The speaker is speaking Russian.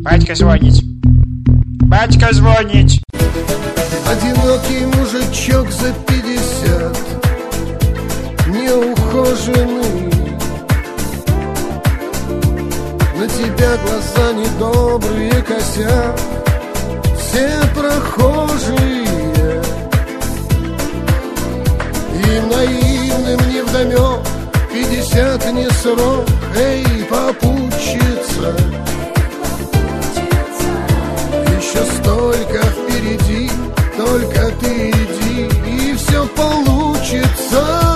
Батька звонит. Батька звонит. Одинокий мужичок за 50, неухоженный. На тебя глаза недобрые косят все прохожие. Им наивным невдомек 50 не срок, эй, попутчица. Еще столько впереди, только ты иди, и все получится.